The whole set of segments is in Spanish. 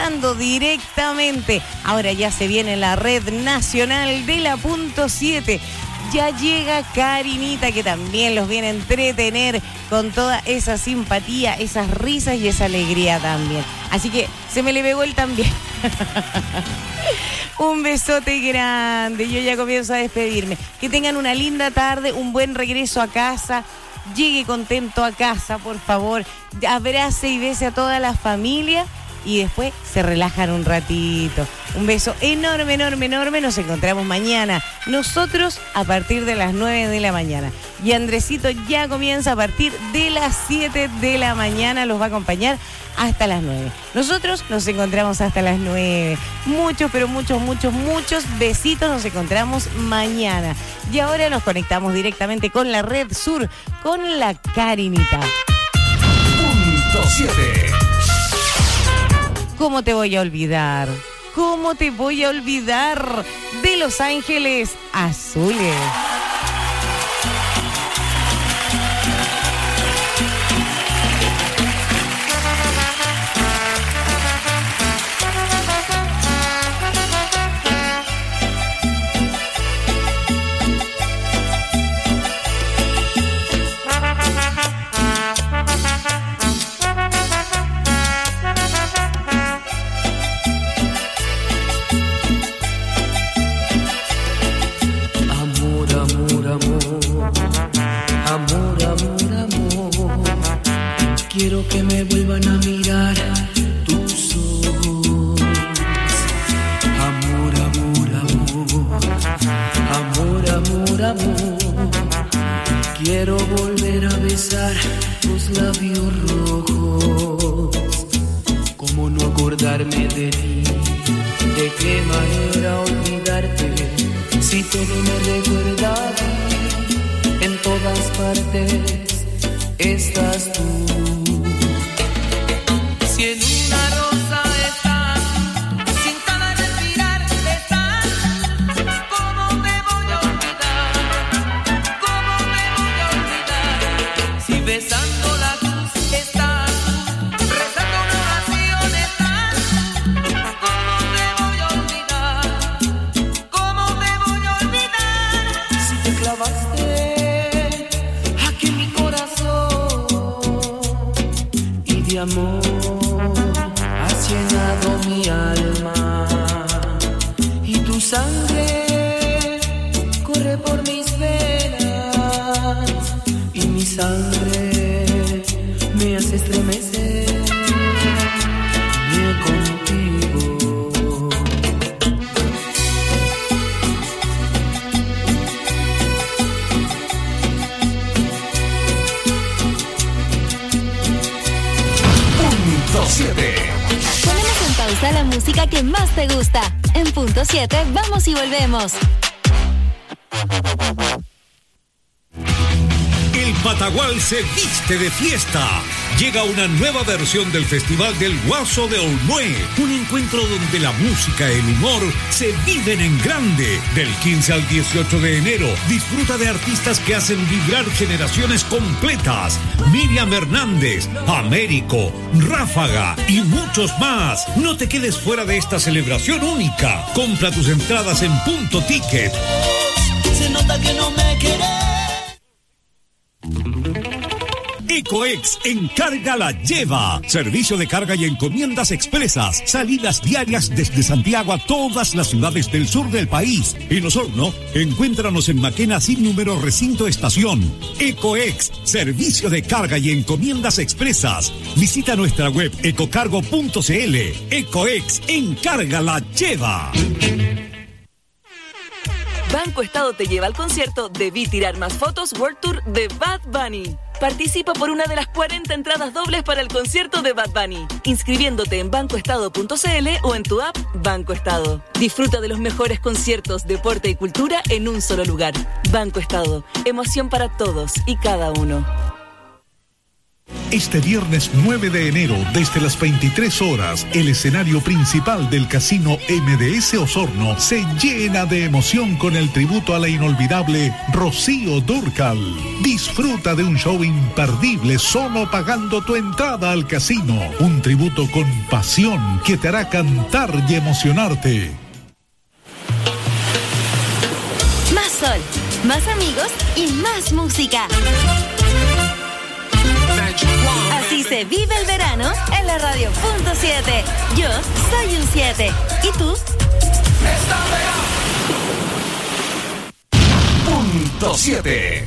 conectando directamente. Ahora ya se viene la red nacional de la .7. Ya llega Karinita, que también los viene a entretener con toda esa simpatía, esas risas y esa alegría también. Así que se me le pegó él también. Un besote grande. Yo ya comienzo a despedirme. Que tengan una linda tarde, un buen regreso a casa. Llegue contento a casa, por favor. Abrace y bese a toda la familia. Y después se relajan un ratito. Un beso enorme, enorme, enorme. Nos encontramos mañana. Nosotros a partir de las 9 de la mañana. Y Andresito ya comienza a partir de las 7 de la mañana. Los va a acompañar hasta las 9. Nosotros nos encontramos hasta las 9. Muchos, pero muchos, muchos, muchos besitos. Nos encontramos mañana. Y ahora nos conectamos directamente con la Red Sur, con la Karinita. .7. ¿Cómo te voy a olvidar? ¿Cómo te voy a olvidar de Los Ángeles Azules? Quiero que me vuelvan a mirar tus ojos. Amor, amor, amor. Amor, amor, amor. Quiero volver a besar tus labios rojos. ¿Cómo no acordarme de ti? ¿De qué manera olvidarte? Si todo me recuerda a ti, en todas partes estás tú. Si en una rosa estás, sin cada respirar estás, ¿cómo me voy a olvidar? ¿Cómo me voy a olvidar? Si besando la cruz estás, rezando una oración estás, ¿cómo me voy a olvidar? ¿Cómo me voy a olvidar? Si te clavaste aquí en mi corazón y de amor has llenado mi alma y tu sangre corre por mis venas y mi sangre me hace estremecer contigo. Ponemos en pausa la música que más te gusta. En .7 vamos y volvemos. El Patagual se viste de fiesta. Llega una nueva versión del Festival del Guaso de Olmué. Un encuentro donde la música y el humor se viven en grande. Del 15 al 18 de enero, disfruta de artistas que hacen vibrar generaciones completas. Miriam Hernández, Américo, Ráfaga y muchos más. No te quedes fuera de esta celebración única. Compra tus entradas en Punto Ticket. Se nota que no me querés. Ecoex Encarga la Lleva. Servicio de carga y encomiendas expresas. Salidas diarias desde Santiago a todas las ciudades del sur del país. En Osorno, encuéntranos en Maquena sin número recinto estación. Ecoex, servicio de carga y encomiendas expresas. Visita nuestra web ecocargo.cl. Ecoex Encarga la Lleva. Banco Estado te lleva al concierto Debí Tirar Más Fotos World Tour de Bad Bunny. Participa por una de las 40 entradas dobles para el concierto de Bad Bunny, inscribiéndote en bancoestado.cl o en tu app Banco Estado. Disfruta de los mejores conciertos, deporte y cultura en un solo lugar. Banco Estado, emoción para todos y cada uno. Este viernes 9 de enero, desde las 23 horas, el escenario principal del Casino MDS Osorno se llena de emoción con el tributo a la inolvidable Rocío Dúrcal. Disfruta de un show imperdible solo pagando tu entrada al casino. Un tributo con pasión que te hará cantar y emocionarte. Más sol, más amigos y más música. Así se vive el verano en la radio Punto 7. Yo soy un 7. ¿Y tú? Punto 7.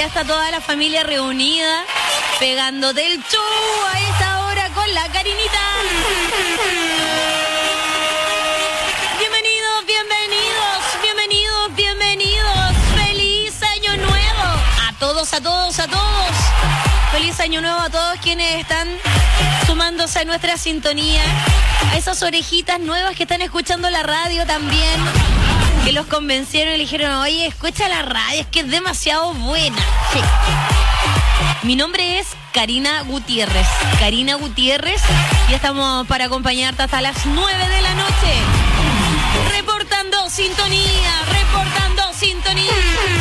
ya está toda la familia reunida, pegándote el show a esta hora con la Karinita. Bienvenidos, bienvenidos, bienvenidos, bienvenidos. ¡Feliz Año Nuevo! A todos, a todos, a todos. Feliz Año Nuevo a todos quienes están sumándose a nuestra sintonía. A esas orejitas nuevas que están escuchando la radio también, que los convencieron y le dijeron, oye, escucha la radio, es que es demasiado buena. Sí. Mi nombre es Karina Gutiérrez. Karina Gutiérrez, y estamos para acompañarte hasta las 9 de la noche. Reportando sintonía, reportando sintonía.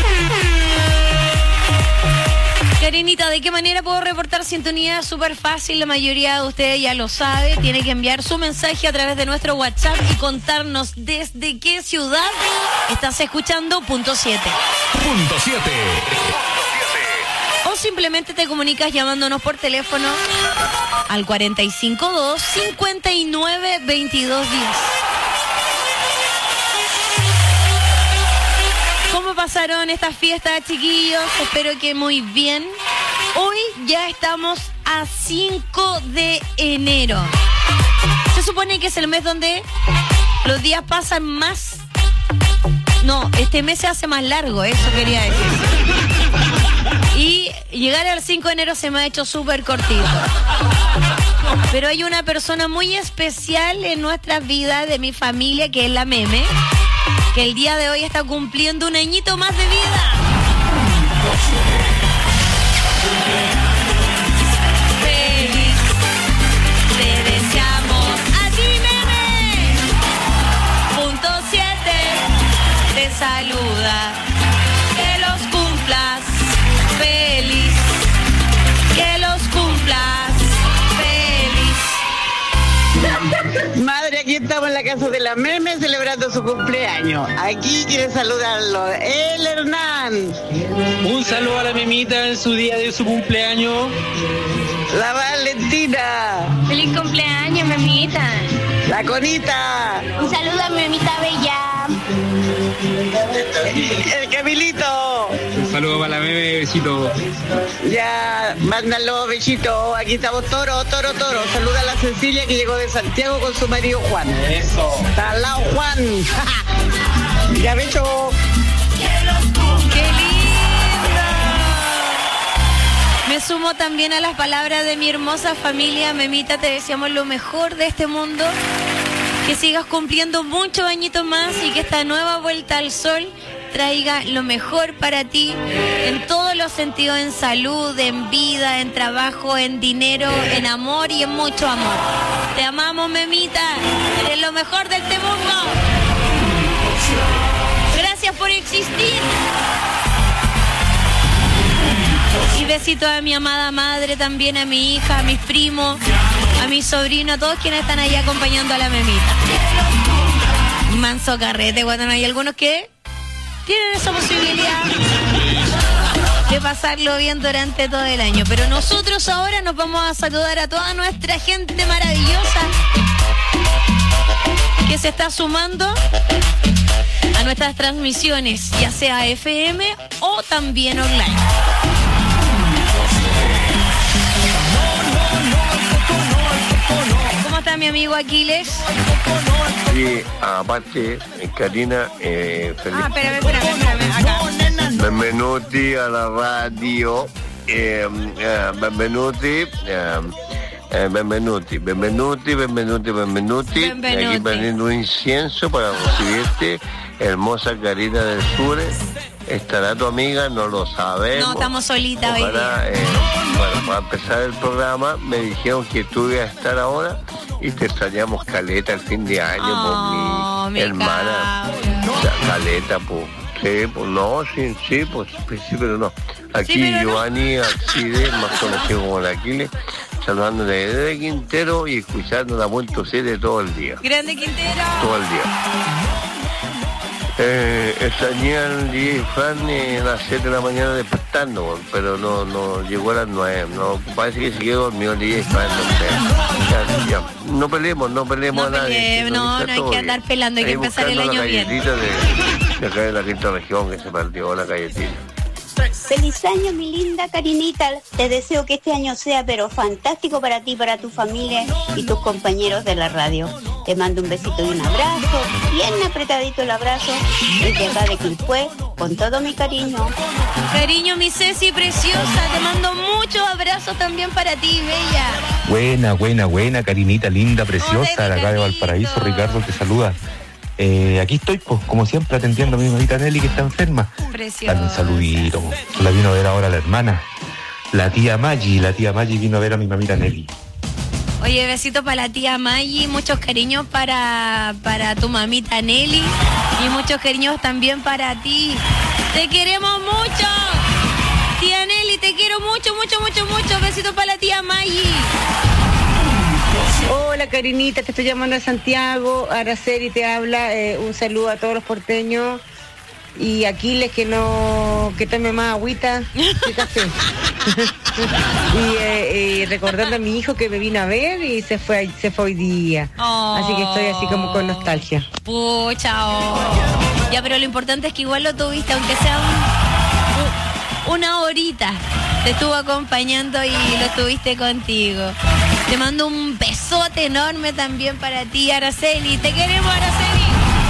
Karinita, ¿de qué manera puedo reportar sintonía? Súper fácil, la mayoría de ustedes ya lo sabe. Tiene que enviar su mensaje a través de nuestro WhatsApp y contarnos desde qué ciudad estás escuchando Punto 7. Punto 7. O simplemente te comunicas llamándonos por teléfono al 452-592210. ¿Cómo pasaron estas fiestas, chiquillos? Espero que muy bien. Hoy ya estamos a 5 de enero. Se supone que es el mes donde los días pasan más. No, este mes se hace más largo, eso quería decir. Y llegar al 5 de enero se me ha hecho súper cortito. Pero hay una persona muy especial en nuestras vidas, de mi familia, que es la Meme, que el día de hoy está cumpliendo un añito más de vida. Feliz, te deseamos a ti, Meme. Punto 7, te saluda. Que los cumplas feliz, que los cumplas feliz. Madre, aquí estamos en la casa de la Meme celebrando su cumpleaños. Aquí quiere saludarlo el Hernán. Un saludo a la Memita en su día de su cumpleaños. La Valentina. ¡Feliz cumpleaños, Memita! La Conita. Un saludo a mi Memita Bella. El Camilito. Un saludo para la Meme, besito. Ya, mándalo, besito. Aquí estamos, Toro. Saluda a la Cecilia que llegó de Santiago con su marido Juan. Eso. Está al lado Juan. Ya, beso. ¡Qué lindo! Me sumo también a las palabras de mi hermosa familia. Memita, te deseamos lo mejor de este mundo. Que sigas cumpliendo muchos añitos más y que esta nueva vuelta al sol traiga lo mejor para ti en todos los sentidos, en salud, en vida, en trabajo, en dinero, en amor y en mucho amor. Te amamos, Memita. Eres lo mejor de este mundo. Gracias por existir. Y besito a mi amada madre, también a mi hija, a mis primos, a mi sobrino, a todos quienes están ahí acompañando a la Memita. Manso carrete, cuando no hay algunos que tienen esa posibilidad de pasarlo bien durante todo el año. Pero nosotros ahora nos vamos a saludar a toda nuestra gente maravillosa que se está sumando a nuestras transmisiones, ya sea FM o también online. ¿Cómo está mi amigo Aquiles? Sí, aparte, Karina, feliz. Espérame, acá. Benvenuti a la radio. Benvenuti. Aquí prendiendo un incienso para recibirte, hermosa Karina del Sur. ¿Estará tu amiga? No lo sabemos. No, estamos solitas hoy Ojalá, día. bueno, para empezar el programa, me dijeron que tú ibas a estar ahora y te extrañamos caleta el fin de año, Oh, por mi mi hermana. O sea, caleta, pues. Sí, pues no, sí, pues pero no. Aquí Sí, pero no. Giovanni Alcide, más conocido como el Aquiles, saludándote desde Quintero y escuchando la Punto 7 todo el día. Grande Quintero. Todo el día. Extrañé al DJ Fran a las 7 de la mañana despertando, pero no llegó a las 9. No, parece que se quedó dormido el DJ Fran. Ya. No peleemos a nadie. No hay que andar pelando, hay que empezar el año bien. De acá de la quinta región que se partió la galletita. Feliz año, mi linda Karinita. Te deseo que este año sea pero fantástico para ti, para tu familia y tus compañeros de la radio. Te mando un besito y un abrazo, bien apretadito el abrazo, desde acá de Quilpué, con todo mi cariño. Cariño, mi Ceci preciosa, te mando muchos abrazos también para ti, bella. Buena, Karinita, linda, preciosa, de acá de Valparaíso, Ricardo te saluda. Aquí estoy, pues, como siempre, atendiendo a mi mamita Nelly, que está enferma. Preciosa. Dale un saludito. La vino a ver ahora la hermana, la tía Maggi vino a ver a mi mamita Nelly. Oye, besito para la tía Maggi, muchos cariños para tu mamita Nelly y muchos cariños también para ti. Te queremos mucho. Tía Nelly, te quiero mucho. Besitos para la tía Maggi. Hola Karinita, te estoy llamando de Santiago, Araceli te habla, un saludo a todos los porteños y Aquiles que tome más agüita que café. y recordando a mi hijo que me vino a ver y se fue hoy día. Así que estoy así como con nostalgia. Pucha, ya, pero lo importante es que igual lo tuviste, aunque sea una horita. Te estuvo acompañando y lo tuviste contigo. Te mando un besote enorme también para ti, Araceli. Te queremos, Araceli.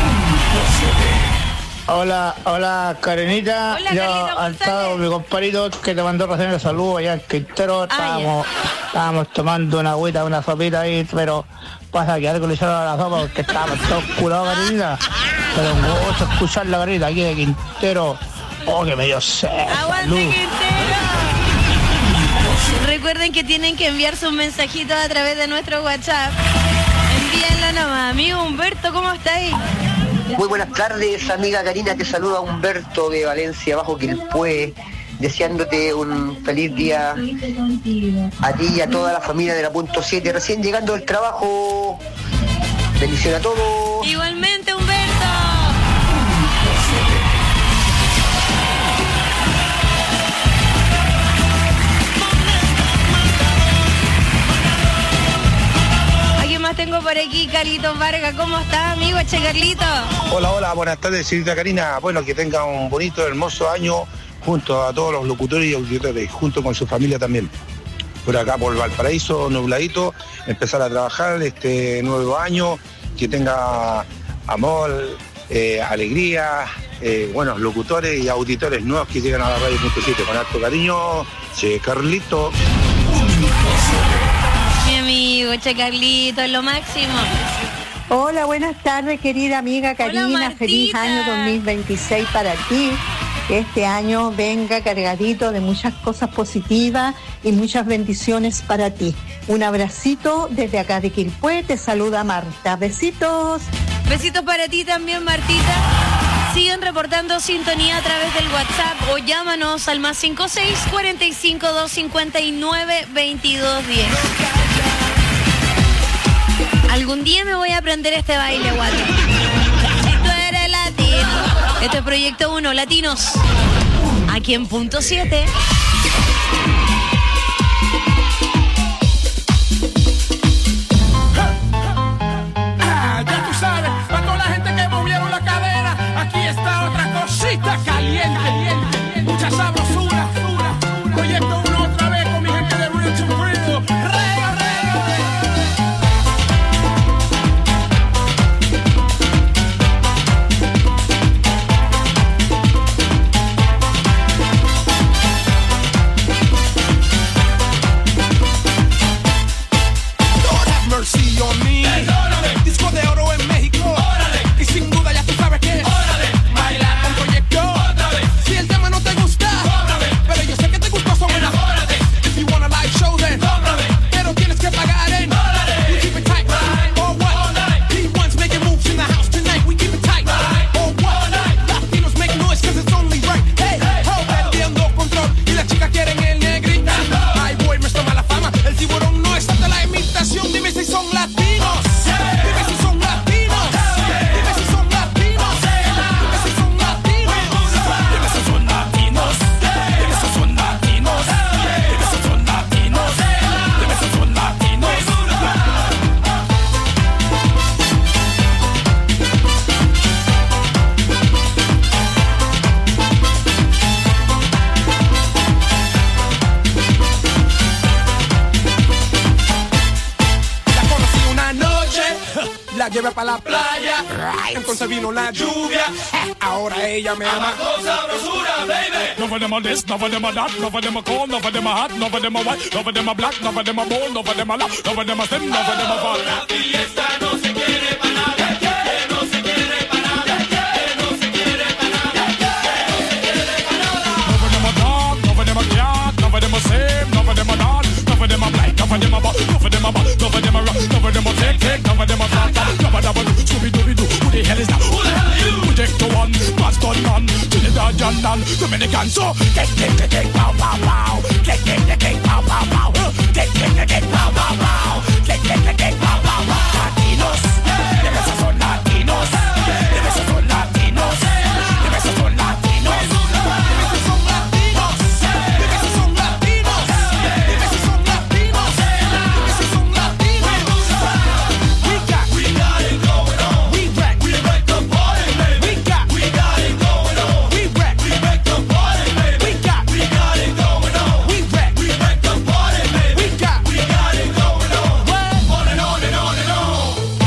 Hola, Karinita. Hola, Yo Carlito al estado mi compadrito que te mandó recién el saludo allá en Quintero. Estábamos tomando una agüita, una sopita ahí, pero pasa que algo le echaron a la sopa porque estábamos todos curados, Karinita. Pero un gusto escuchar la Karinita aquí de Quintero. Oh, que me dio sed. ¡Aguante, Quintero! Recuerden que tienen que enviar sus mensajitos a través de nuestro WhatsApp. Envíenlo nomás. Amigo Humberto, ¿cómo estáis? Muy buenas tardes, amiga Karina. Te saluda Humberto de Valencia, bajo Quilpué, deseándote un feliz día a ti y a toda la familia de la Punto 7. Recién llegando del trabajo. Bendición a todos. Igualmente, Humberto. Tengo por aquí Carlitos Vargas. ¿Cómo está, amigo? Carlito. Hola, buenas tardes, señorita Karina. Bueno, que tenga un bonito, hermoso año junto a todos los locutores y auditores, junto con su familia también. Por acá, por Valparaíso, nubladito, empezar a trabajar este nuevo año, que tenga amor, alegría, buenos locutores y auditores nuevos que llegan a la radio Punto 7. Con harto cariño, Carlito. Mi amigo, Carlito, es lo máximo. Hola, buenas tardes, querida amiga Karina. Hola, feliz año 2026 para ti. Que este año venga cargadito de muchas cosas positivas y muchas bendiciones para ti. Un abracito desde acá de Quilpué. Te saluda Marta. Besitos. Besitos para ti también, Martita. Siguen reportando sintonía a través del WhatsApp o llámanos al +56 45 259 2210. Algún día me voy a aprender este baile, guato. Esto era latino. Este es Proyecto 1, Latinos. Aquí en Punto 7. Ya tú sabes, para toda la gente que movieron la cadera, aquí está otra cosita caliente. Mucha sabrosura. Proyecto 1 otra vez con mi gente de Real to Real. llevé para la playa. Entonces vino la lluvia. Ahora ella me ama. Sabrosura, baby. None of them are this, none of them are that, none of them are cold, none of them are hot, none of them are white, none of them are black, none of them are bold, none of them are loud, none of them are slim, none of them are fat. La fiesta no se quiere para nada, que no se quiere para nada, que no se quiere para nada, que no se quiere para nada. None of them are dark, none of them are black, none of them are same, none of them are not, none of them are black, none of them are bad, none of them are bad, none of them are rock, none of them are take, none of them are flat, none of them are Scooby-Dooby-Doo. Who the hell is that? Who the hell are you? Project to one, Boston man, Trinidad and Dominican. So get, pow, pow, pow. Get, pow, pow, pow. Get, pow, pow, pow. Get, pow, pow, pow. Latinos, de besos son latinos. De besos son latinos. De besos son latinos. De besos son latinos. De besos son latinos. De besos son latinos. De besos son latinos. We got it going on. We wreck the party, baby. We got it going on. We wreck the party, baby. We got it going on. We wreck the party, baby. We got it going on. On and on and on and on.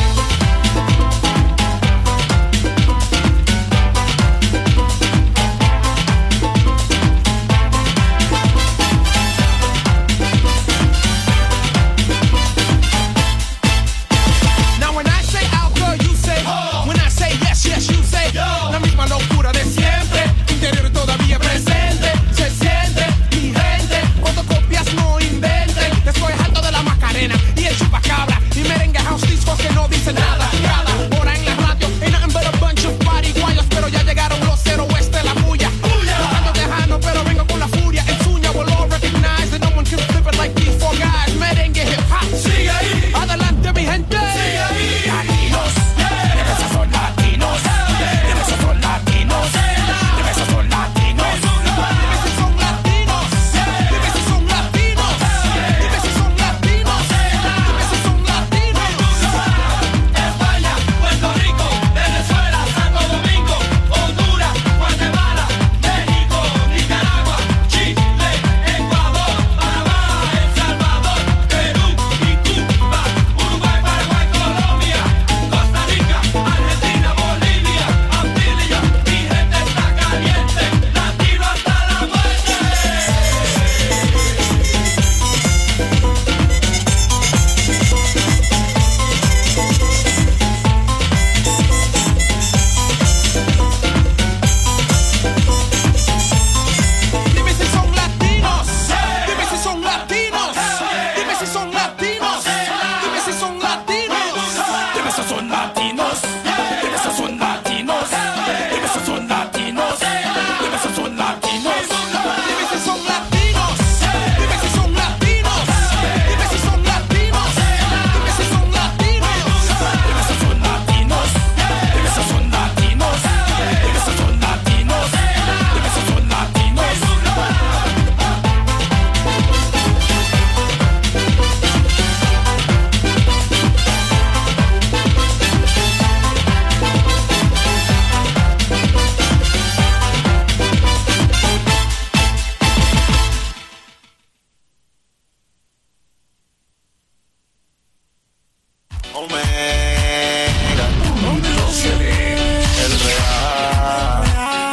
Now when I say out, girl, you say when I say yes, yes, you say la misma locura de siempre, interior todavía presente, se siente mi gente, fotocopias no inventen, estoy harto de la Macarena y el chupacabra y merengue house discos que no dicen nada, cada hora en la radio ain't nothing but a bunch of pariguayos, pero ya llegaron los cero oeste, la bulla, tratando tejano, pero vengo con la furia, en suña, will all recognize that no one can flip it like these four guys, merengue hip hop, sigue ahí, adelante mi gente, sigue ahí, latinos, de besos son latinos, de besos son latinos, de besos son latinos, de besos son latinos, de besos son latinos, de besos son latinos, de besos son latinos. España, Puerto Rico, Venezuela, Santo Domingo, Honduras, Guatemala, México, Nicaragua, Chile, Ecuador, Panamá, El Salvador, Perú y Cuba, Uruguay, Paraguay, Colombia, Costa Rica, Argentina, Bolivia, Antillas, mi gente está caliente, latino hasta la muerte. Dime si son latinos, dime si son latinos, dime si son latinos, dime si son latinos, dime si son latinos, dime si son latinos, dime si son latinos, dime si son latinos, dime si son latinos, dime si son latinos, dime si son latinos, dime si son latinos, dime si son latinos, dime si son latinos, dime si son latinos, dime si son latinos. Omega, el real.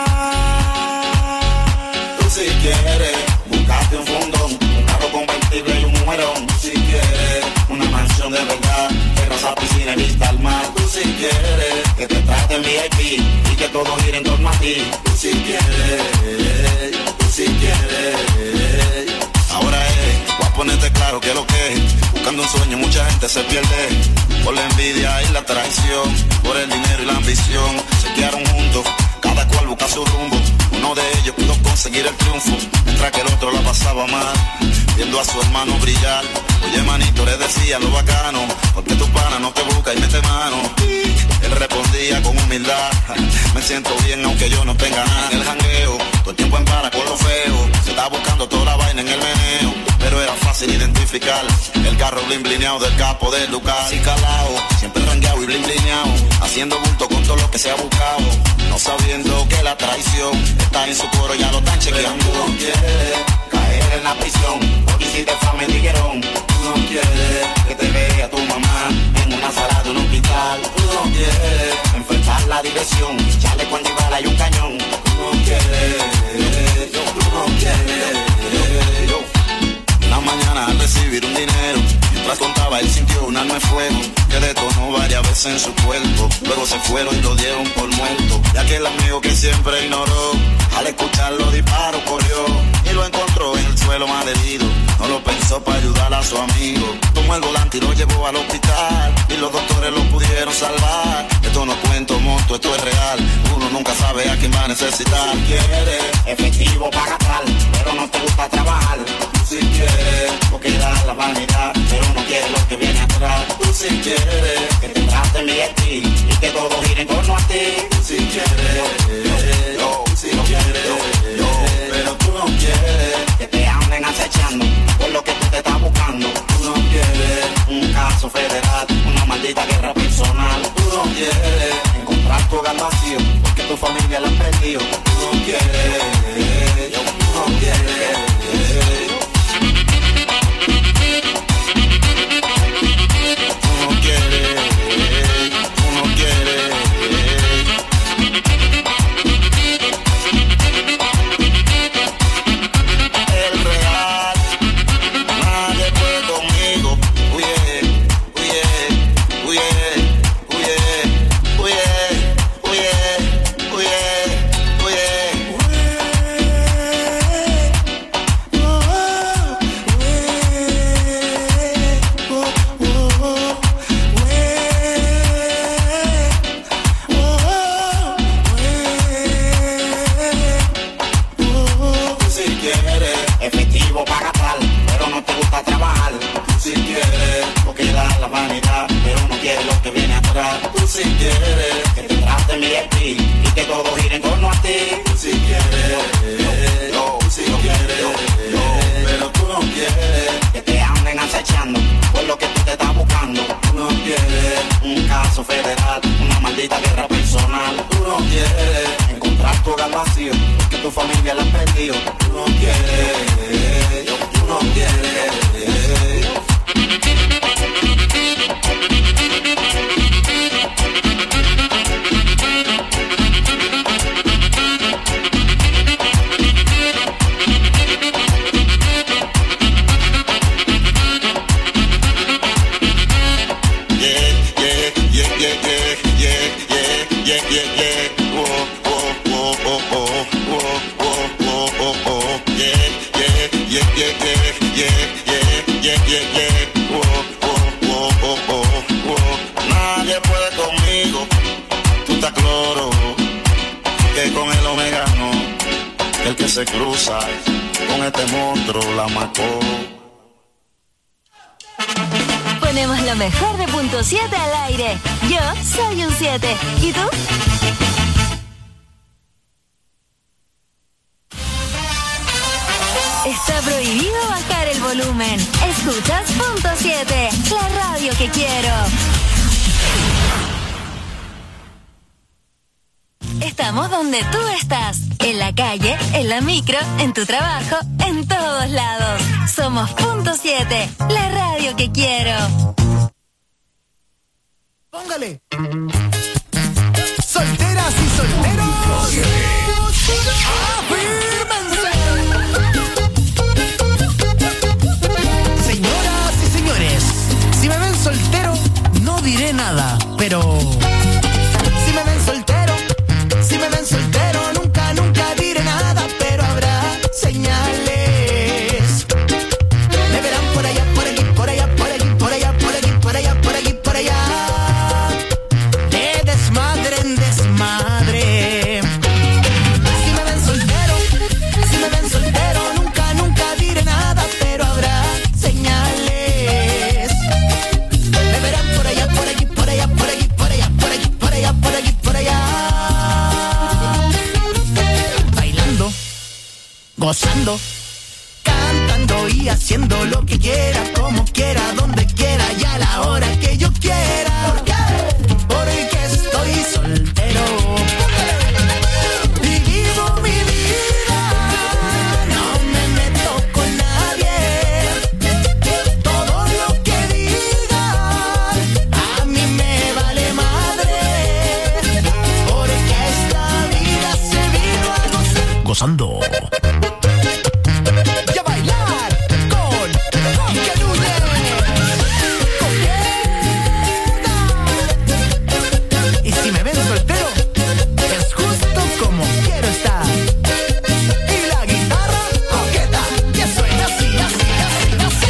Tú si quieres, buscarte un fundón, un carro convertible y un mujerón. Tú si quieres, una mansión de verdad, terraza, piscina y vista al mar. Tú si quieres, que te traten VIP y que todo gire en torno a ti. Tú si quieres, tú si quieres. Ahora voy a ponerte claro que lo que es. Buscando un sueño mucha gente se pierde por la envidia y la traición, por el dinero y la ambición. Se quedaron juntos, cada cual busca su rumbo. Uno de ellos pudo conseguir el triunfo, mientras que el otro la pasaba mal, viendo a su hermano brillar. Oye manito, le decía lo bacano, porque tu pana no te busca y mete mano. Él respondía con humildad, me siento bien aunque yo no tenga nada. En el jangueo, todo el tiempo en para con lo feo, se está buscando toda la vaina en el meneo, pero era fácil identificar el carro blin blineado del capo del Lucas. Y calao, siempre rangueado y blin blineado, haciendo bulto con todo lo que se ha buscado, no sabiendo que la traición está en su coro, ya lo están chequeando. Tú no quieres caer en la prisión, porque hiciste fama en tiguerón. Tú no quieres que te vea tu mamá en una sala de un hospital. general. Tú no quieres enfrentar la dirección, chaleco antibala y un cañón. Tú no quieres, tú no quieres. Una mañana al recibir un dinero, mientras contaba él sintió un arma de fuego que detonó varias veces en su cuerpo. Luego se fueron y lo dieron por muerto. Y aquel amigo que siempre ignoró, al escuchar los disparos corrió y lo encontró en el suelo malherido. No lo pensó para ayudar a su amigo. Tomó el volante y lo llevó al hospital y los doctores lo pudieron salvar. Esto no cuento monto, esto es real. Uno nunca sabe a quién va a necesitar. Quieres efectivo para gastar, pero no te gusta trabajar. Tú sí quieres, porque da la vanidad, pero no quieres lo que viene atrás. Tú sí quieres que te traten bien a ti y que todo gire en torno a ti. Tú sí quieres, yo, sí lo quieres, yo, pero tú no quieres que te anden acechando por lo que tú te estás buscando. Tú no quieres un caso federal, una maldita guerra personal. Tú no quieres encontrar tu hogar vacío porque tu familia la han perdido. Tú no quieres, yo, tú no quieres. Ponemos lo mejor de punto 7 al aire. Yo soy un 7. ¿Y tú? Está prohibido bajar el volumen. Escuchas punto 7, la radio que quiero. Estamos donde tú estás. En la calle, en la micro, en tu trabajo, en todos lados. Somos punto 7, la radio que quiero. Póngale. Solteras y solteros. ¡Afírmense! Señoras y señores, si me ven soltero, no diré nada, pero si me ven soltero, nunca diré nada, pero habrá señales. Me verán por allá, por aquí, por allá, por aquí, por allá, por aquí, por allá, por aquí, por allá. De desmadre en desmadre. Si me ven soltero, nunca diré nada, pero habrá señales. Me verán por allá, por aquí, por allá, por aquí, por allá, por aquí, por allá, por aquí, por allá. Gozando, cantando y haciendo lo que quiera, como quiera, donde quiera y a la hora que yo quiera. ¿Por qué? Porque estoy soltero y vivo mi vida, no me meto con nadie. Todo lo que digan a mí me vale gozando. Y a bailar con Quique Núñez. Y si me ven soltero, es justo como quiero estar. Y la guitarra coqueta, que suena así, así, así, así.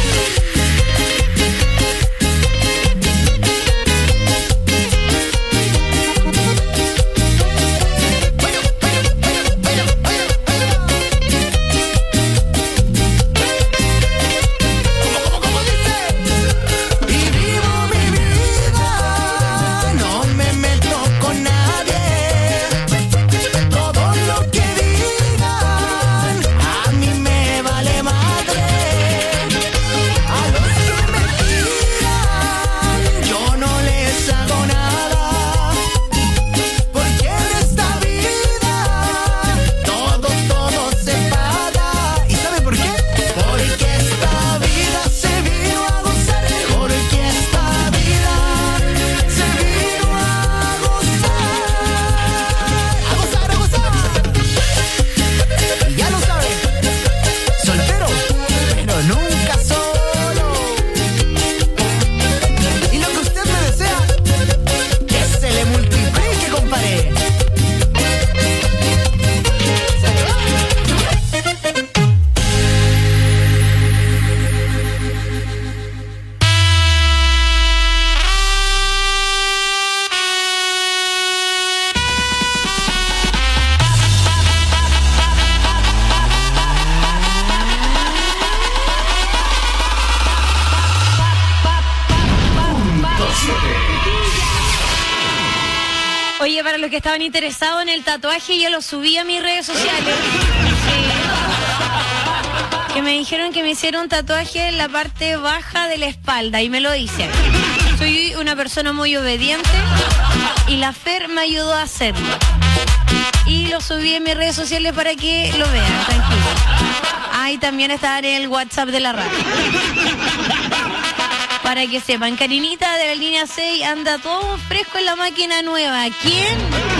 Oye, para los que estaban interesados en el tatuaje, ya lo subí a mis redes sociales. Que me dijeron que me hicieron un tatuaje en la parte baja de la espalda y me lo hice. Soy una persona muy obediente y la Fer me ayudó a hacerlo. Y lo subí en mis redes sociales para que lo vean, tranquilo. Ahí también está en el WhatsApp de la radio. Para que sepan, Karinita de la línea 6 anda todo fresco en la máquina nueva. ¿Quién?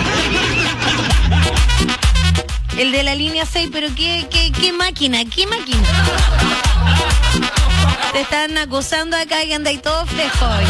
El de la línea 6, pero ¿qué máquina? ¿Qué máquina? Te están acusando acá que andáis todo fresco hoy.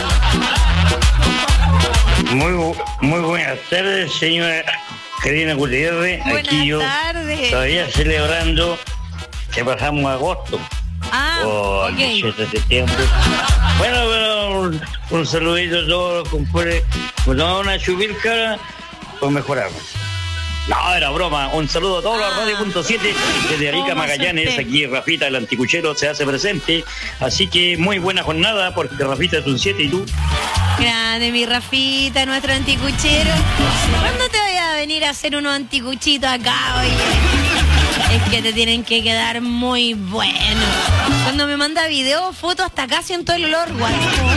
Muy buenas tardes, señora Karina Gutiérrez. Aquí yo tardes. Todavía celebrando que pasamos agosto. Ok. 17 de septiembre. Bueno, pero un saludito a todos los compadres. Nos vamos a subir cara por mejorarnos. No, era broma. Un saludo a todos los Radio.7 desde Arica Magallanes. Aquí Rafita, el anticuchero, se hace presente. Así que muy buena jornada porque Rafita es un 7 y tú. Grande, mi Rafita, nuestro anticuchero. ¿Cuándo te voy a venir a hacer unos anticuchitos acá, oye? Es que te tienen que quedar muy buenos. Cuando me manda video, foto, hasta acá siento el olor, guay.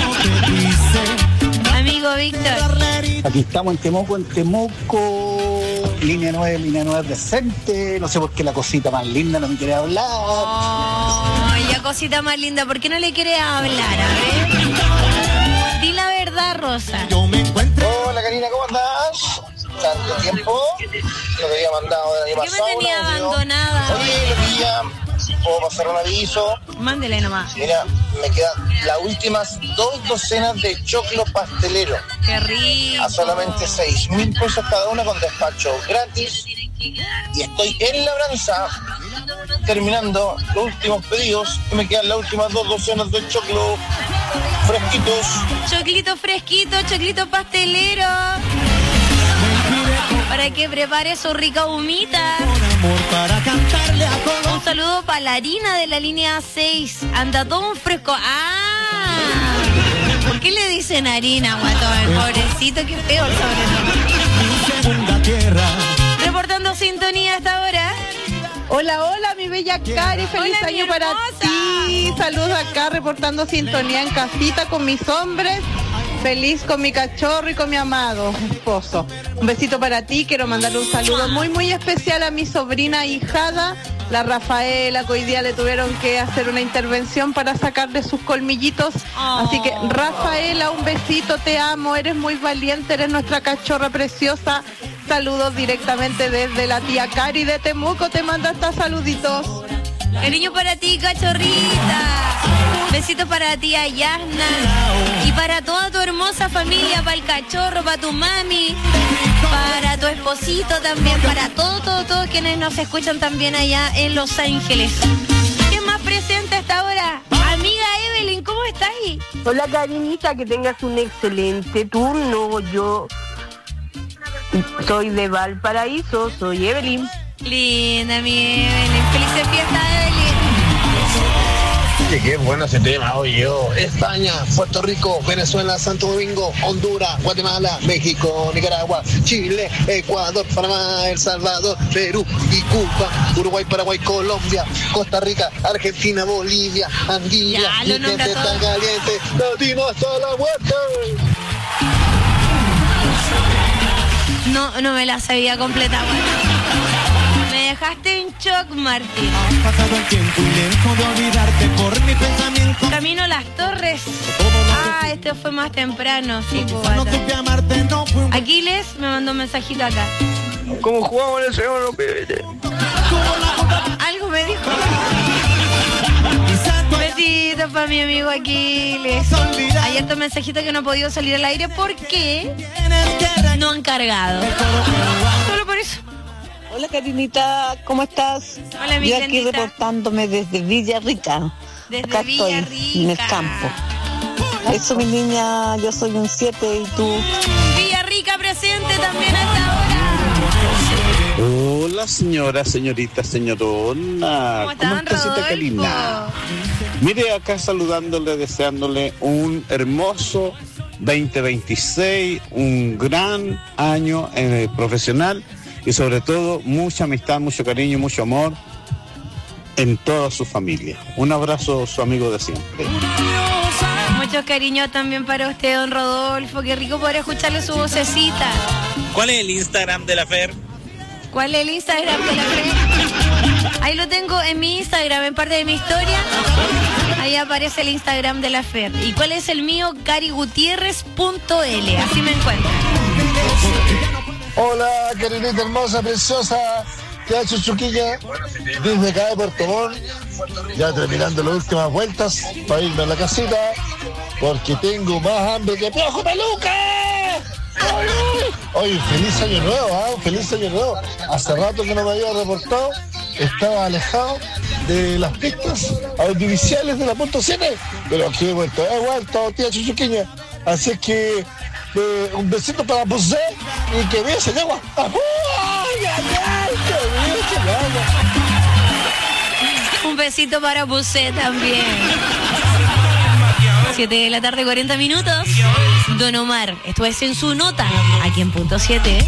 Amigo Víctor. Aquí estamos en Temuco, línea 9 presente. No sé por qué la cosita más linda no me quiere hablar. Ay, la cosita más linda, ¿por qué no le quiere hablar? A ver. Di la verdad, Rosa. Hola, Karina, ¿cómo andás? Tanto tiempo. Lo que había mandado del año pasado. ¿Qué me tenía abandonada? Oye, Loquilla, ¿puedo pasar un aviso? Mándele nomás. Mira, me quedan las últimas 2 docenas de choclo pastelero. Qué rico. A solamente 6.000 pesos cada una con despacho gratis. Y estoy en labranza terminando los últimos pedidos y me quedan las últimas 2 docenas de choclo fresquitos. Choclito fresquito, choclito pastelero. Para que prepare su rica humita. Un saludo para la harina de la línea 6. Anda todo un fresco. ¿Por qué le dicen harina, guatón? Pobrecito, qué feo el sobrenombre. Reportando sintonía hasta ahora. Hola, mi bella Cari, feliz Hola, año para ti. Saludos acá, reportando sintonía en casita con mis hombres. Feliz con mi cachorro y con mi amado esposo. Un besito para ti. Quiero mandarle un saludo muy especial a mi sobrina hijada, la Rafaela, que hoy día le tuvieron que hacer una intervención para sacarle sus colmillitos. Así que, Rafaela, un besito, te amo, eres muy valiente, eres nuestra cachorra preciosa. Saludos directamente desde la tía Cari de Temuco, te manda estos saluditos. Cariño para ti, cachorrita. Besitos para la tía Yasna. Y para toda tu hermosa familia, para el cachorro, para tu mami, para tu esposito también, para todos quienes nos escuchan también allá en Los Ángeles. ¿Quién más presente hasta ahora? Amiga Evelyn, ¿cómo estás ahí? Hola Karinita, que tengas un excelente turno. Yo soy de Valparaíso, soy Evelyn. Linda mi Evelyn, felices fiestas Evelyn. Oye, qué bueno ese tema, oye, yo. España, Puerto Rico, Venezuela, Santo Domingo, Honduras, Guatemala, México, Nicaragua, Chile, Ecuador, Panamá, El Salvador, Perú y Cuba, Uruguay, Paraguay, Colombia, Costa Rica, Argentina, Bolivia, Anguilla, mi gente está caliente, latino hasta la muerte. No me la sabía completa, bueno. Me dejaste en shock, Martín. Pasado el tiempo y lejos de olvidarte por mi pensamiento. Camino a Las Torres. Este fue más temprano, sí, No supe amarte, no fue un... Aquiles me mandó un mensajito acá. ¿Cómo jugamos en el segundo los pibes? Algo me dijo. Besitos para mi amigo Aquiles. Ayer tu mensajito que no he podido salir al aire porque no han cargado. Solo por eso. Hola Karinita, ¿cómo estás? Hola, mi Yo aquí Glendita. reportándome desde Villarrica. Desde Acá Villarrica. estoy, en el campo. Eso, mi niña, yo soy un 7 y tú. Villarrica presente también hasta ahora. Hola señora, señorita, señorona. ¿Cómo está, cita Karina? Mire, acá saludándole, deseándole un hermoso 2026, un gran año profesional y sobre todo mucha amistad, mucho cariño, mucho amor en toda su familia. Un abrazo, su amigo de siempre. Mucho cariño también para usted, don Rodolfo. Qué rico poder escucharle su vocecita. ¿Cuál es el Instagram de la Fer? ¿Cuál es el Instagram de la Fer? Ahí lo tengo en mi Instagram, en parte de mi historia. Ahí aparece el Instagram de la Fer. ¿Y cuál es el mío? carigutierrez.l. Así me encuentran. Hola, Karinita hermosa, preciosa. ¿Qué ha hecho, Chuquilla? Desde acá de Puerto Montt, ya terminando las últimas vueltas para irme a la casita, porque tengo más hambre que Piojo Peluca. Oye, feliz año nuevo, feliz año nuevo. Hace rato que no me había reportado, estaba alejado de las pistas audiovisuales de la punto 7, pero aquí he vuelto, tía Chuchuquiña. Así es que un besito para José y que vea ese agua. Un besito para Busé también. 7 de la tarde, 40 minutos. Don Omar, esto es en su nota, aquí en punto 7.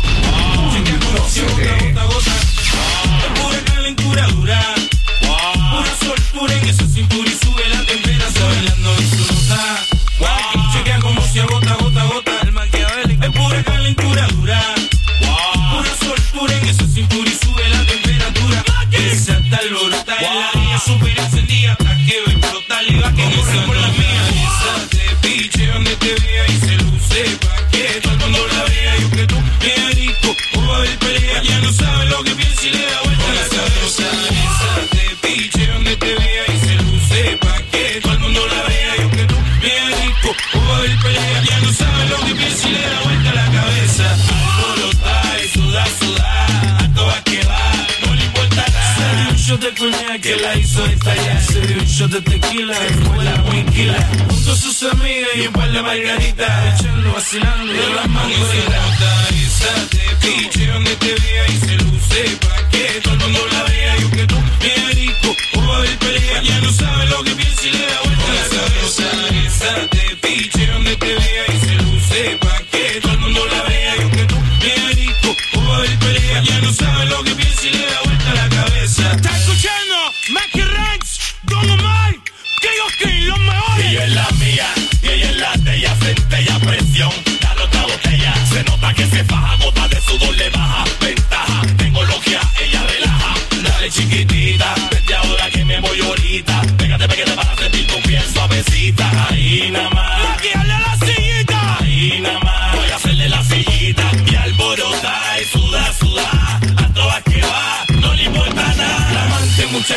Pura calentura dura, pura soltura en esa cintura y sube la temperatura bailando en su nota. Chequea como si agota, gota, gota. El maquiavélico es pura calentura dura, pura soltura en esa cintura y sube la temperatura. Que se hasta alborota en la niña super encendida hasta que va a explotar y va que no se por la mía. Esa te piche donde te vea y se luce pa' que todo el mundo la vea. Yo que tú, bien rico, o va a haber pelea. Ya no sabe lo que piensa y le da vuelta a la cabeza. Esa te piche donde te vea y se luce pa' que todo el mundo la vea. Yo que tú, bien rico, o va a haber pelea. Ya no sabe lo que piensa y le da vuelta a la cabeza. Alborota y suda, suda, a todas que va, no le importa nada. Se dio un shot de coñac que la hizo estallar. Se dio un shot de tequila que fue la tranquila. Junto a sus amigas y un par de margaritas, echando, vacilando de las manos de la esa te piche donde te vea y se luce pa' que todo el mundo la vea. Yo que tú, bien rico, o va a haber pelea. Ya no sabe lo que piensa y le da vuelta a la cabeza. Esa te piche donde te vea y se luce pa' que todo el mundo la vea. Yo que tú, bien rico, o va a haber pelea. Ya no sabe lo que piensa y le da vuelta a la cabeza. ¿Está escuchando? Mackie Ranks, Don Omar, que ellos que los mejores. Y ella es la mía, y ella es la de ella, centella, presión, dale otra botella. Se nota que se faja, gota de sudor le baja, ventaja.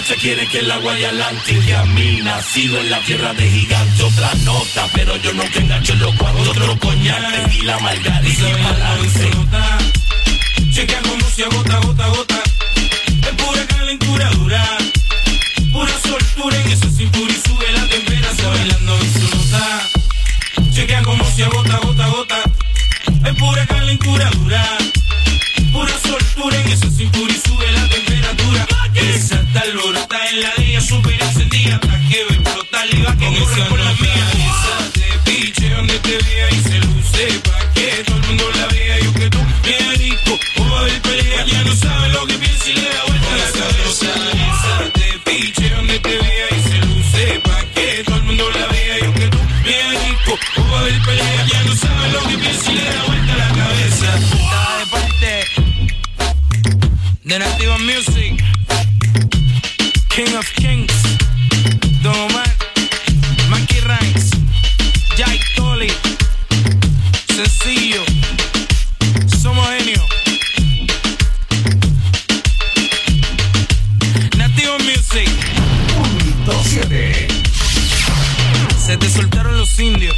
Se quiere que el agua y adelante que a mí nacido en la tierra de gigante otra nota, pero yo nunca engancho los cuadros, otro coñac y la margarita y balance. Chequea como se agota, gota, gota. Es pura calentura dura, pura soltura en esa cintura y sube la temperatura bailando en su nota. Chequea como se agota, gota, gota. Es pura calentura dura, pura soltura en esa cintura y sube la temperatura. Esa está alborota en la de ella súper encendida hasta que ve explotar y va que corre por la mía. Esa te piche donde te vea y se luce pa' que todo el mundo la vea. Yo que tú bien rico, o va a haber pelea. Ya no sabe lo que piensa y le da vuelta la cabeza. Esa te piche donde te vea y se luce pa' que todo el mundo la vea. Yo que tú bien rico, o va a haber pelea. Ya no sabe lo que piensa y le da vuelta la cabeza. Está de parte de Nativa Music, King of Kings, Don Omar, Monkey Ranks, Jai Tolly, sencillo, somos genio. Nativa Music, 7. Se te soltaron los indios.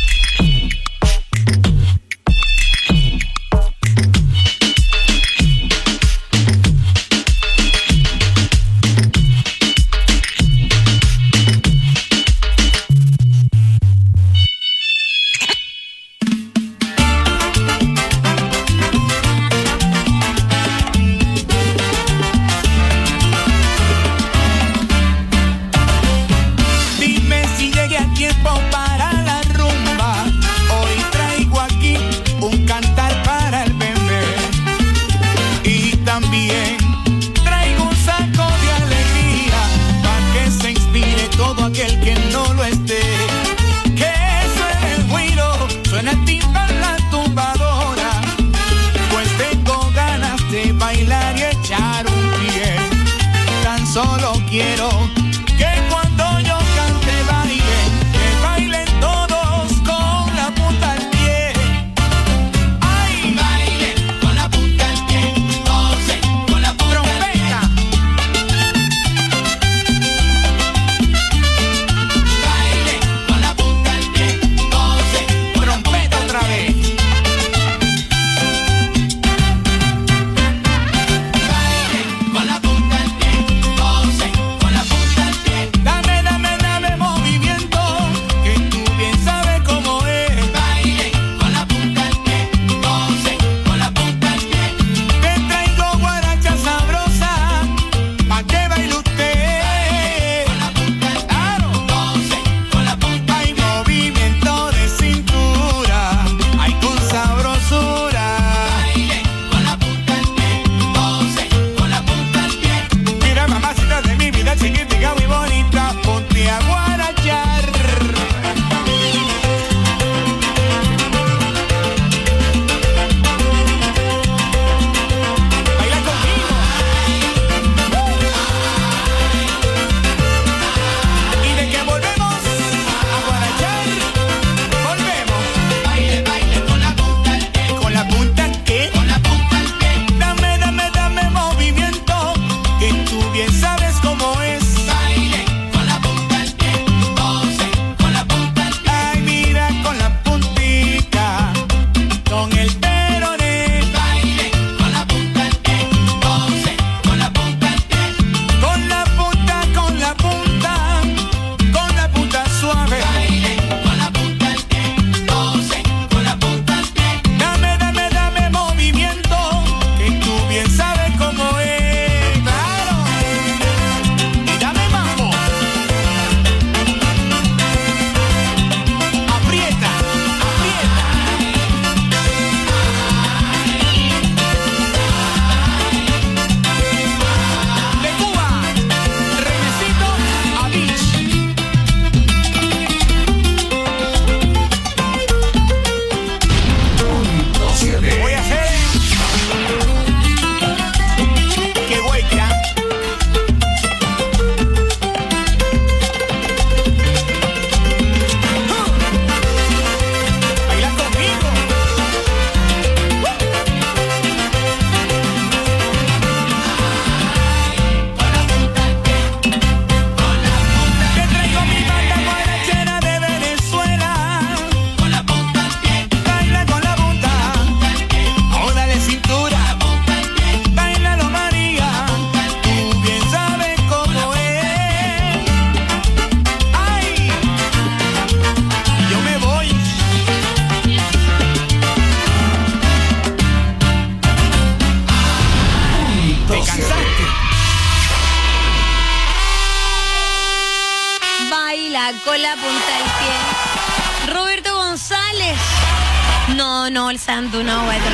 Baila con la punta del pie. Roberto González. No, el santo, no, bueno.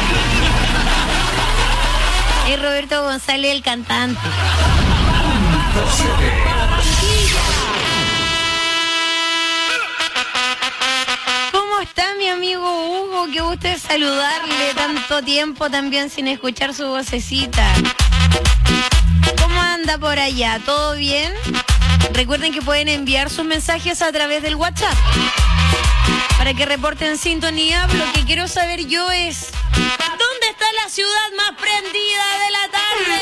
Es Roberto González el cantante. ¿Cómo está mi amigo Hugo? Qué gusto de saludarle, tanto tiempo también sin escuchar su vocecita. ¿Cómo anda por allá? ¿Todo bien? Recuerden que pueden enviar sus mensajes a través del WhatsApp para que reporten sintonía. Lo que quiero saber yo es: ¿dónde está la ciudad más prendida de la tarde?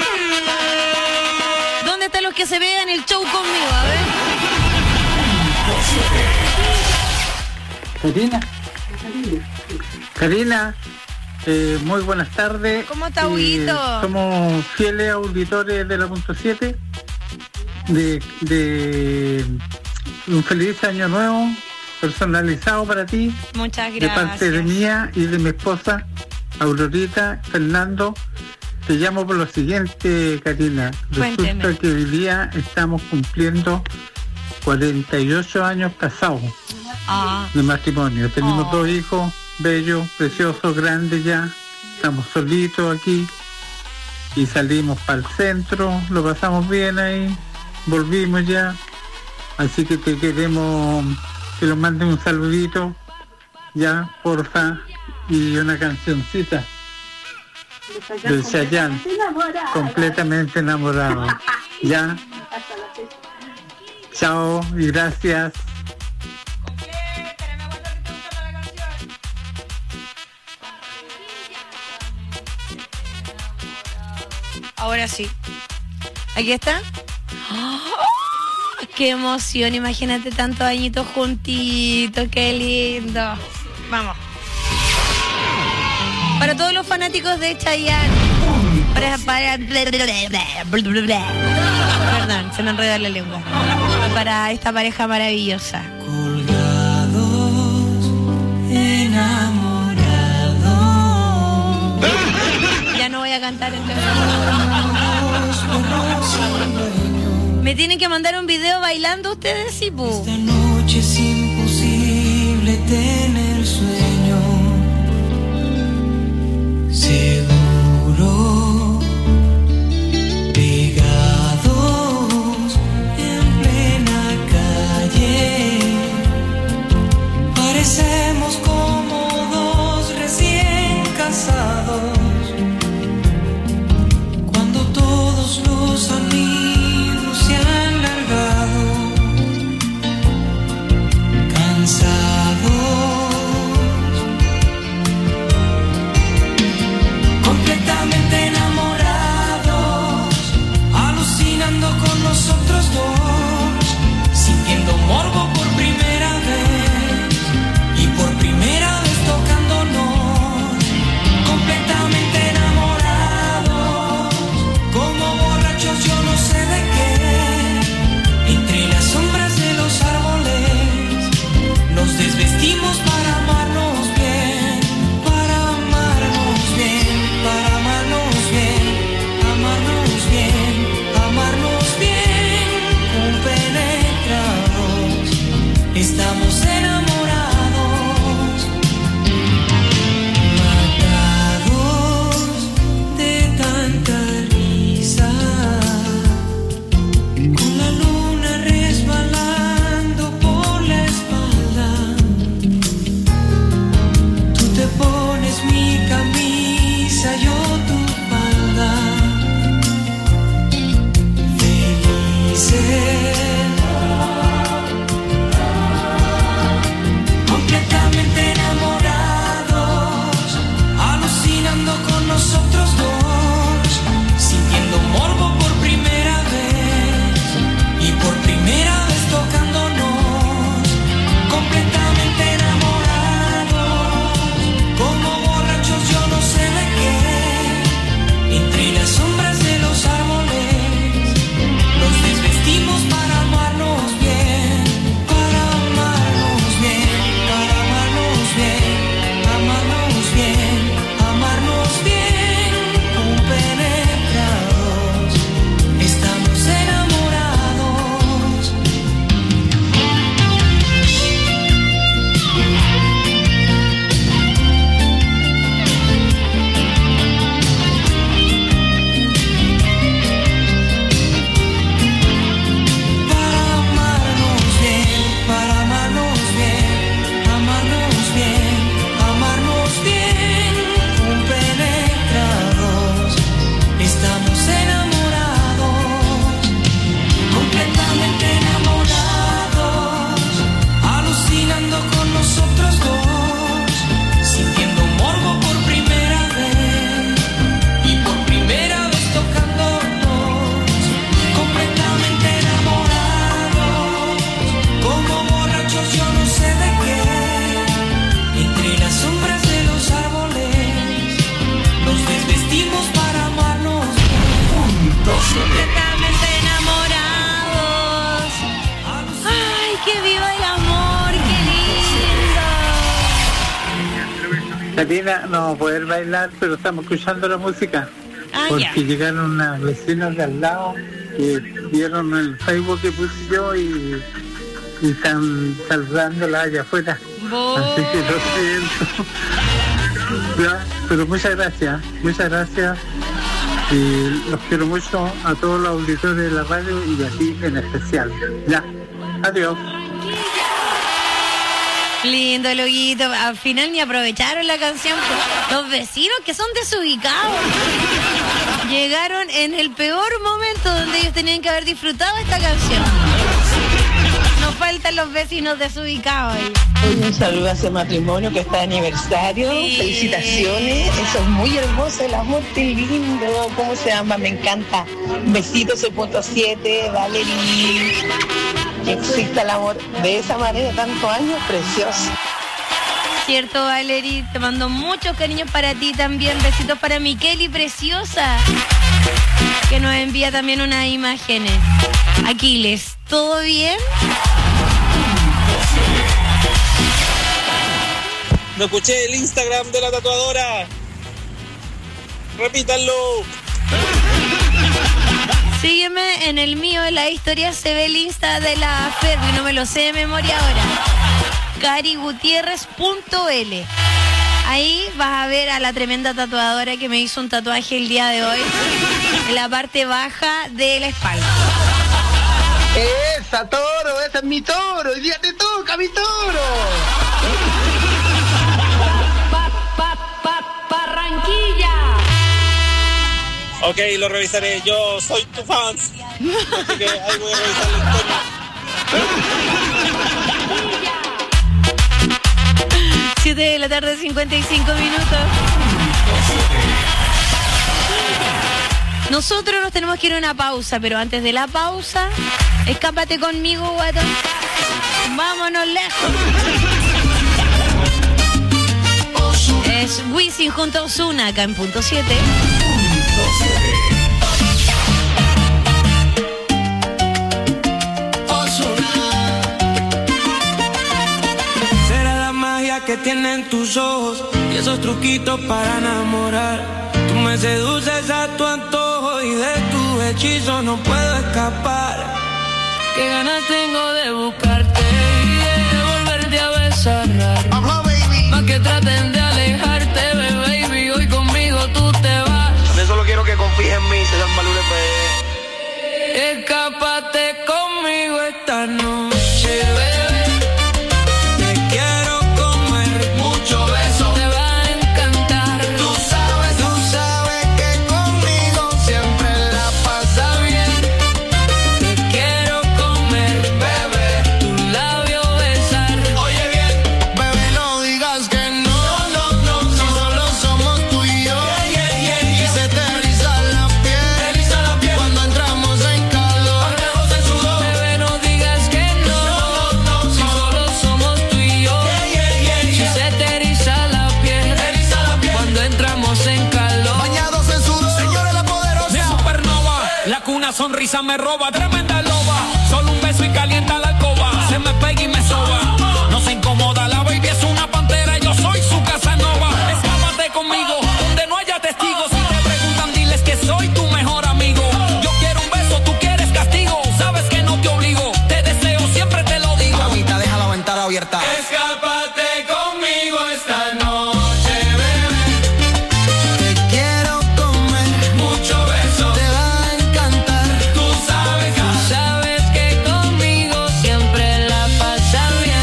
¿Dónde están los que se vean el show conmigo? A ver. Karina, muy buenas tardes. ¿Cómo está, Huguito? Somos fieles auditores de la punto 7. De un feliz año nuevo personalizado para ti. Muchas gracias. De parte de mía y de mi esposa Aurorita. Fernando, te llamo por lo siguiente, Karina. Cuénteme. Resulta que hoy día estamos cumpliendo 48 años casados de matrimonio. Tenemos 2 hijos bellos, preciosos, grandes ya. Estamos solitos aquí y salimos para el centro, lo pasamos bien ahí, volvimos ya. Así que te queremos que nos manden un saludito ya, porfa, y una cancioncita del Chayanne, completamente enamorado. Ya. Chao y gracias. Ahora sí. Aquí está. ¡Oh! ¡Qué emoción! Imagínate tantos añitos juntitos. ¡Qué lindo! Vamos. Para todos los fanáticos de Chayanne. Perdón, se me enredó la lengua. Para esta pareja maravillosa. Ya no voy a cantar entonces. Me tienen que mandar un video bailando ustedes, sí, pu. Esta noche es imposible tener sueño. Seguro, pegados en plena calle, parecemos como 2 recién casados. Cuando todos los amigos se han largado, cansados, completamente enamorados, alucinando con nosotros 2, sintiendo morbo por primera vez y por primera vez tocándonos, completamente enamorados, como borrachos yo no sé de qué, entre las sombras de los árboles nos desvestimos para amarnos bien, para amarnos bien, para amarnos bien, amarnos bien, amarnos bien, compenetrados, estamos enamorados, matados de tanta risa, con la luna resbalando Karina, no vamos a poder bailar, pero estamos escuchando la música. Porque llegaron unas vecinas de al lado que vieron el Facebook que puse yo y están saludándola allá afuera. Así que lo siento. Ya, pero muchas gracias. Y los quiero mucho a todos los auditores de la radio y a ti en especial. Ya, adiós. Lindo, loguito. Al final ni aprovecharon la canción. Los vecinos que son desubicados llegaron en el peor momento donde ellos tenían que haber disfrutado esta canción. Nos faltan los vecinos desubicados ahí. Un saludo a ese matrimonio que está de aniversario. Sí. Felicitaciones. Eso es muy hermoso, el amor, qué lindo. ¿Cómo se llama? Me encanta. Besitos 6.7, Valerie. Que exista el amor de esa manera, tantos años, precioso. Cierto, Valerie, te mando muchos cariños para ti también. Besitos para Miqueli, preciosa, que nos envía también unas imágenes. Aquiles, ¿todo bien? No escuché el Instagram de la tatuadora. Repítanlo. Sígueme en el mío, en la historia se ve el Insta de la Ferro y no me lo sé de memoria ahora. carigutierrez.l. Ahí vas a ver a la tremenda tatuadora que me hizo un tatuaje el día de hoy en la parte baja de la espalda. ¡Esa, toro! ¡Ese es mi toro! ¡Hoy día te toca, mi toro! Barranquilla. Ok, lo revisaré. Yo soy tu fan. Así que ahí voy a revisar la historia. 7 de la tarde, 55 minutos. Nosotros nos tenemos que ir a una pausa, pero antes de la pausa, escápate conmigo, guatón. Vámonos lejos. Es Wisin junto a Ozuna acá en punto 7. Será la magia que tienen tus ojos y esos truquitos para enamorar. Tú me seduces a tu antojo y de tu hechizo no puedo escapar. Qué ganas tengo de buscarte y de volverte a besar. Más que traten de alejarte, baby, hoy conmigo tú te vas. Yo solo quiero que confíes en mí, se dan valores, Escápate conmigo esta noche, bebé. Te quiero comer, mucho beso, te va a encantar. Tú sabes que conmigo siempre la pasa bien. Te quiero comer, bebé, tu labio besar. Oye bien, bebé, no digas que no, si solo somos tú y yo. Y se te eriza la piel cuando entramos en calor. Bebé, no digas que no, si solo somos tú y yo. Si se te eriza la piel cuando entramos en calor. Bañados en sudor, señores, la poderosa. Mi supernova, la cuna sonrisa me roba, tremenda loba. Solo un beso y calienta la alcoba. Se me pega y me soba. No se incomoda, la baby es una pantera y yo soy su Casanova. Escápate conmigo, donde no haya testigos. Si te preguntan, diles que soy tu mejor amigo. Yo quiero un beso, tú quieres castigo. Sabes que no te obligo, te deseo, siempre te lo digo. Mamita, deja la ventana abierta. Escápate conmigo esta noche, bebé. Te quiero comer, mucho beso, te va a encantar. Tú sabes que conmigo siempre la pasas bien.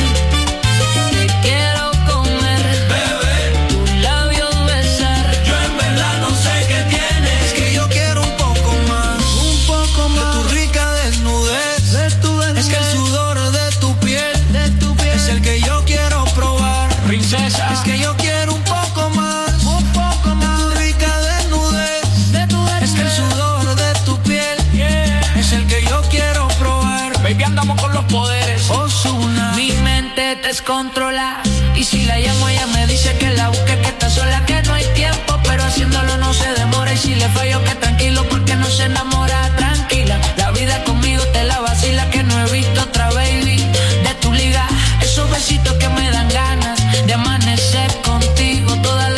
Te quiero comer, bebé, tus labios besar. Yo en verdad no sé qué tienes, es que yo quiero un poco más de tu rica desnudez. Es que el sudor de tu piel es el que yo quiero probar. Princesa, es que yo quiero un poco más de tu rica desnudez. Es que el sudor de tu piel es el que yo quiero probar. Baby, andamos con los poderes. Ozuna. Mi mente descontrola y si la llamo ella me dice que la busque, que está sola, que no hay tiempo, pero haciéndolo no se demora. Y si le fallo que tranquilo porque no se enamora. Tranquila, la vida conmigo te la vacila, que no he visto otra baby de tu liga. Esos besitos que me dan ganas de amanecer contigo toda la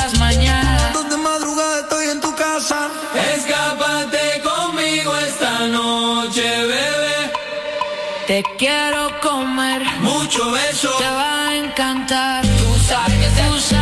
Te quiero comer, mucho beso, te va a encantar. Tú sabes